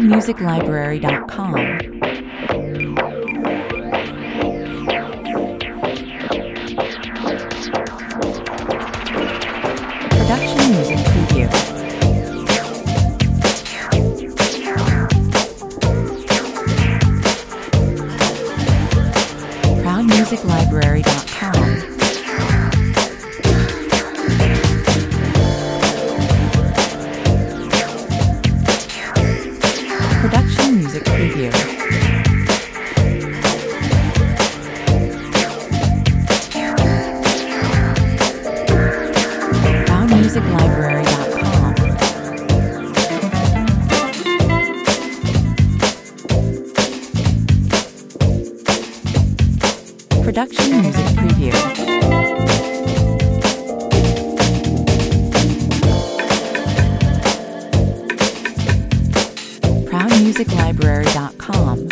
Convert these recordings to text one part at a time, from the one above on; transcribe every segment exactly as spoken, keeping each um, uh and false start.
music library dot com. Production music preview. proud music library dot com. Production music preview. proud music library dot com. Production music preview. proud music library dot com.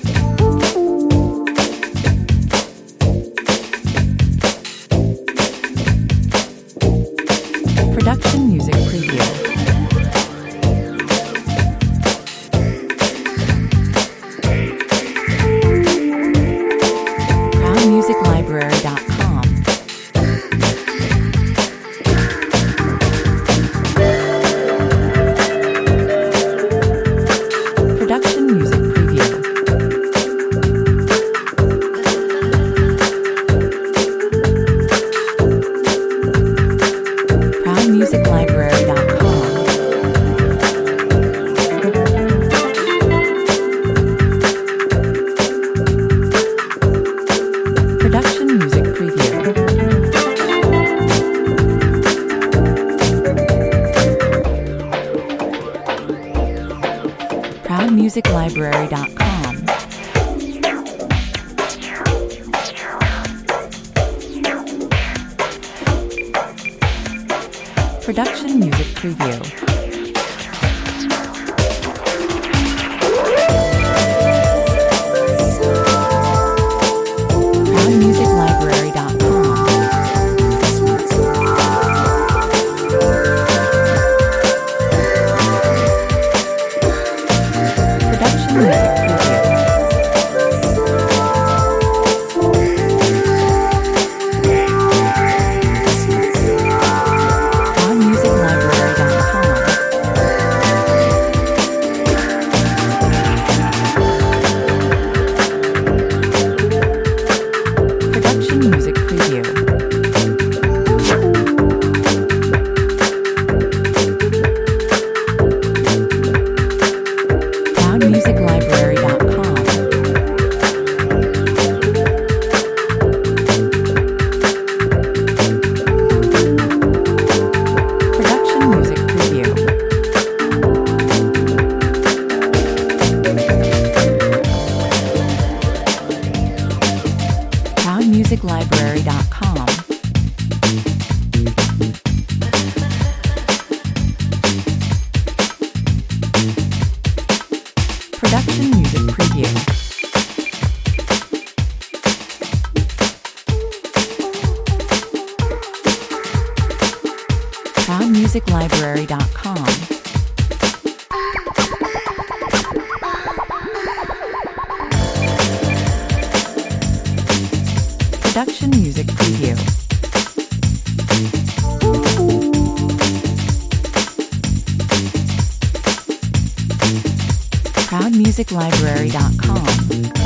Production music preview. proud music library dot com. Production music preview. proud music library dot com. Production music preview. proud music library dot com. Production music preview. proud music library dot com. Production music preview. proud music library dot com. Production music preview. proud music library dot com. Production music preview. proud music library dot com. Production music preview. proud music library dot com. Production music preview. proud music library dot com.